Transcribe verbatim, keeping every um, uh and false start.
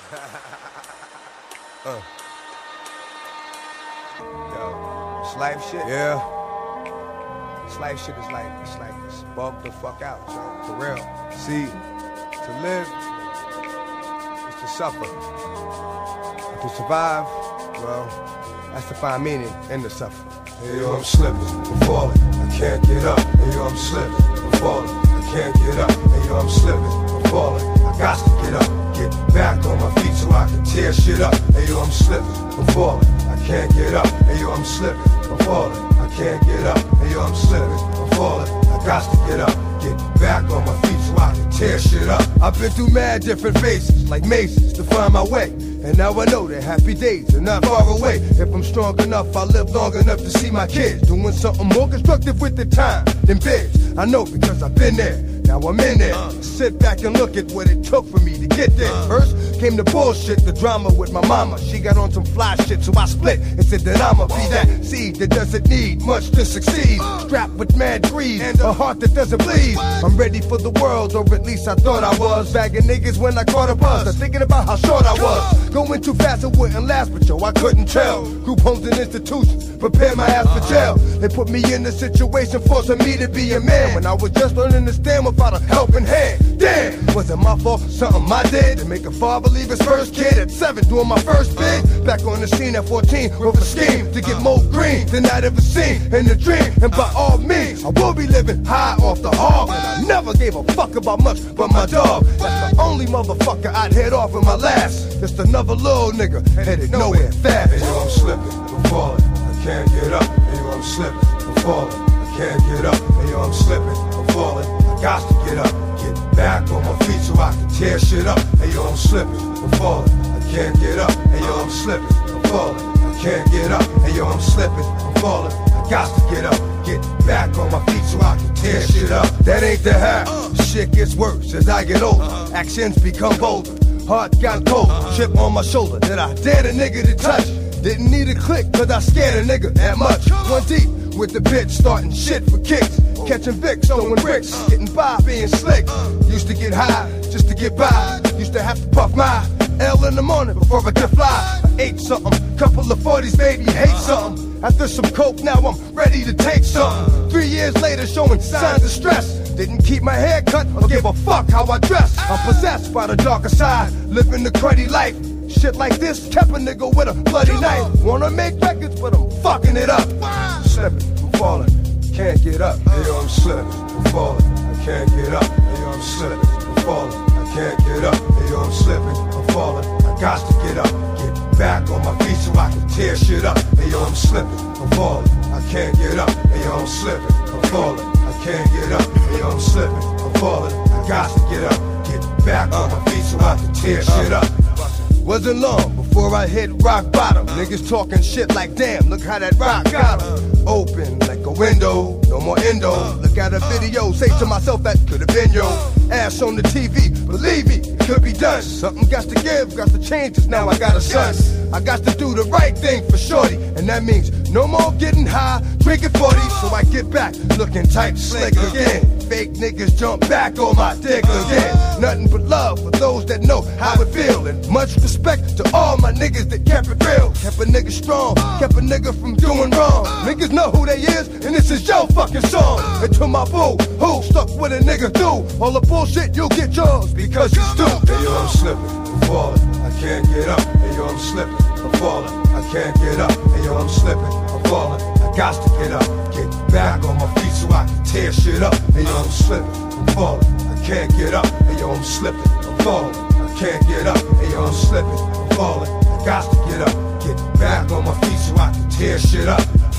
uh. Yo, it's life shit. Yeah. This life shit is like, it's like, it's bug the fuck out, yo, for real. See, to live is to suffer. And to survive, well, that's to find meaning in the suffering. Hey yo, I'm slipping, I'm falling, I can't get up. Hey yo, I'm slipping, I'm falling, I can't get up. Hey yo, I'm slipping, I'm falling, I got to get up. Get back on my feet so I can tear shit up. Hey yo, I'm slipping, I'm falling, I can't get up. Hey yo, I'm slipping, I'm falling, I can't get up. Hey yo, I'm slipping, I'm falling, I got to get up. Get back on my feet so I can tear shit up. I've been through mad different phases, like mazes, to find my way. And now I know that happy days are not far away. If I'm strong enough, I'll live long enough to see my kids doing something more constructive with the time than biz. I know because I've been there. Now I'm in there. Uh. Sit back and look at what it took for me to get there. Uh. First came the bullshit, the drama with my mama. She got on some fly shit, so I split and said that I'ma be that seed that doesn't need much to succeed. Uh. Strapped with mad greed and a heart that doesn't bleed. What? I'm ready for the world, or at least I thought I was. Bagging niggas when I caught a buzz. I'm thinking about how short I was. Going too fast, it wouldn't last, but yo, I couldn't tell. Group homes and institutions prepare my ass for jail. They put me in a situation forcing me to be a man when I was just learning to stand without a helping hand. Damn, was it my fault? Something I did to make a father leave his first kid at seven, doing my first bid. Back on the scene at fourteen with a scheme to get more green than I'd ever seen in a dream. And by all means, I will be living high off the hog. And I never gave a fuck about much but my dog. That's the only motherfucker I'd head off with my last. Just another little nigga headed nowhere fast. Hey yo, I'm slipping, I'm falling, I can't get up. Hey yo, I'm slipping, I'm falling, I can't get up. Hey yo, I'm slipping, I'm falling, I got to get up. Get back on my feet so I can tear shit up. Hey yo, I'm slipping, I'm falling, I can't get up. Hey yo, I'm slipping, I'm falling, I can't get up. Hey yo, I'm slipping, I'm falling, I got to get up. Get back on my feet so I can tear shit up. That ain't the half. Shit gets worse as I get older. Actions become bolder. Heart got cold, chip on my shoulder that I dared a nigga to touch. Didn't need a click, cause I scared a nigga that much. One deep with the bitch, starting shit for kicks. Catching Vicks, throwing bricks, getting by, being slick. Used to get high, just to get by. Used to have to puff my L in the morning before I could fly. I ate something, couple of forties, baby, hate something. After some coke, now I'm ready to take something. Three years later, showing signs of stress. Didn't keep my hair cut or give a fuck how I dress. I'm possessed by the darker side, living the cruddy life. Shit like this kept a nigga with a bloody knife. Wanna make records, but I'm fucking it up. Slipping, I'm falling, can't get up. Hey yo, I'm slipping, I'm falling, I can't get up. Hey yo, I'm slipping, I'm falling, I can't get up. Hey yo, I'm slipping, I'm falling, I got to get up. Get back on my feet so I can tear shit up. Hey yo, I'm slipping, I'm falling, I can't get up. Hey yo, I'm slipping, I'm falling, I can't get up. Hey yo, I'm slipping, I'm falling, I got to get up. Get back on my feet so I can tear shit up. Wasn't long before I hit rock bottom. Niggas talking shit like, damn, look how that rock got 'em. Open like a window, no more endo. Look at a video, say to myself that could have been yo. Ass on the T V, believe me, it could be done. Something got to give, got to change, cause now I got a son. I got to do the right thing for shorty, and that means no more getting high, drinking forty. So I get back, looking tight, slick again. Fake niggas jump back on my dick again. Nothing but love for those that know how it feel, and much respect to all my niggas that kept it real. Kept a nigga strong, kept a nigga from doing wrong. Niggas know who they is, and this is your fucking song. And to my boo, who stuck with a nigga through all the bullshit, you'll get yours because you stupid. Hey yo, I'm slipping, I'm falling, I can't get up. Hey yo, I'm slipping, I'm falling, I can't get up. Hey yo, I'm slipping, I'm falling, I got to get up. Get back on my feet so I can tear shit up. Hey yo, I'm slipping, I'm falling, I can't get up. Hey yo, I'm slipping, I'm falling, I can't get up. Hey yo, I'm slipping, I'm falling, I got to get up. Get back on my feet so I can tear shit up.